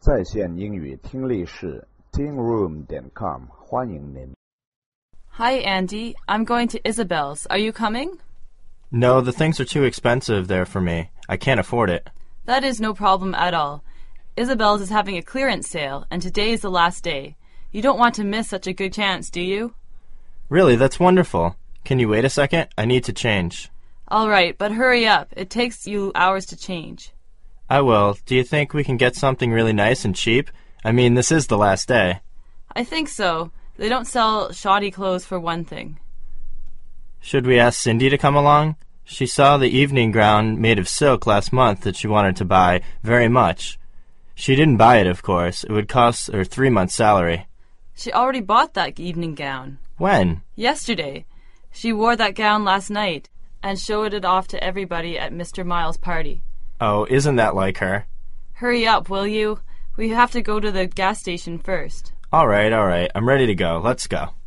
在线英语听力室 tingroom.com 欢迎您。 Hi, Andy. I'm going to Isabel's. Are you coming? No, the things are too expensive there for me. I can't afford it. That is no problem at all. Isabel's is having a clearance sale, and today is the last day. You don't want to miss such a good chance, do you? Really, that's wonderful. Can you wait a second? I need to change. All right, but hurry up. It takes you hours to change. I will. Do you think we can get something really nice and cheap? I mean, this is the last day. I think so. They don't sell shoddy clothes for one thing. Should we ask Cindy to come along? She saw the evening gown made of silk last month that she wanted to buy very much. She didn't buy it, of course. It would cost her 3 months' salary. She already bought that evening gown. When? Yesterday. She wore that gown last night and showed it off to everybody at Mr. Miles' party. Oh, isn't that like her? Hurry up, will you? We have to go to the gas station first. All right. I'm ready to go. Let's go.